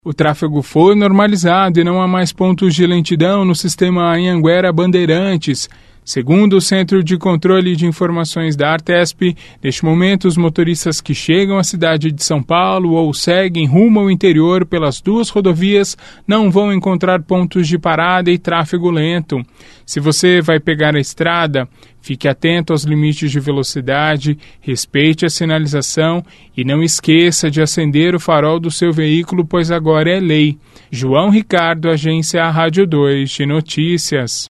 O tráfego foi normalizado e não há mais pontos de lentidão no sistema Anhanguera-Bandeirantes. Segundo o Centro de Controle de Informações da Artesp, neste momento os motoristas que chegam à cidade de São Paulo ou seguem rumo ao interior pelas duas rodovias não vão encontrar pontos de parada e tráfego lento. Se você vai pegar a estrada, fique atento aos limites de velocidade, respeite a sinalização e não esqueça de acender o farol do seu veículo, pois agora é lei. João Ricardo, Agência Rádio 2 de Notícias.